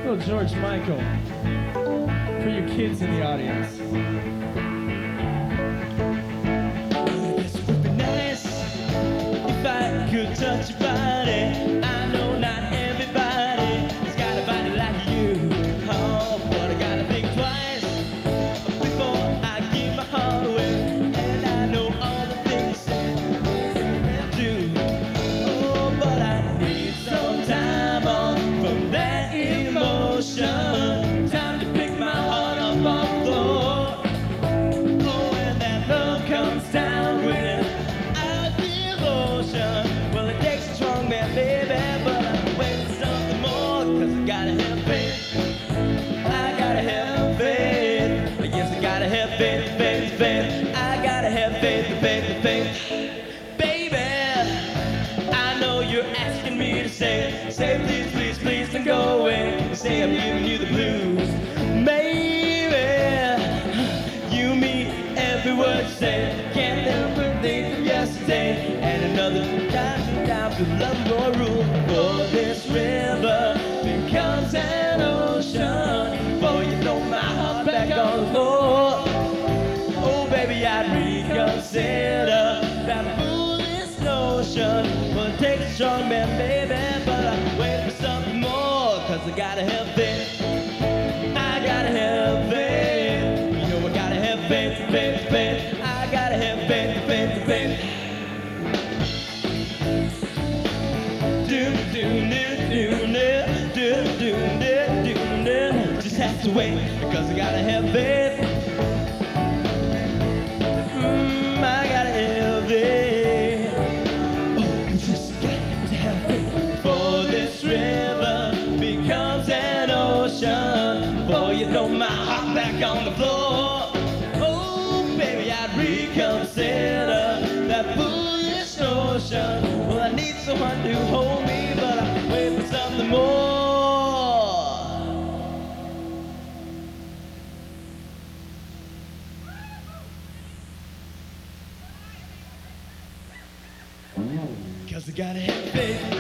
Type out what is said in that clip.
Little George Michael for you kids in the audience. It would be nice if I could touch your body. I know not everybody has got a body like you. Oh, but I gotta think twice before I give my heart away. And I know all the things that do. Oh, but I need some time off from that emotion. Time to pick my heart up off the floor. Oh, when that love comes down with our devotion. Well, it takes a strong man, baby, but I'm waiting for something more. 'Cause I gotta have faith. I gotta have faith. Yes, I gotta have faith, faith, faith. I gotta have faith, faith, faith. Baby, I know you're asking me to say please, please, please don't go away. Say I'm giving you the blues. Maybe you mean every word you say. Can't help but think of yesterday. And another time to love your rule. For this river becomes an ocean. For you throw my heart back on the floor. Oh, baby, I'd reconsider that foolish notion. Well, it takes a strong man, baby, but I'm waiting for something more. 'Cause I gotta have faith. I gotta have faith. You know I gotta have faith, faith, faith. I gotta have faith, faith, faith. Just have to wait, because I gotta have faith. I gotta have faith. Oh, you just got to have faith. For this river becomes an ocean. For you throw my heart back on the floor. Oh, baby, I'd reconsider that foolish notion. Well, I need someone to hold me, but I'm waiting for something more. Cause I gotta have faith.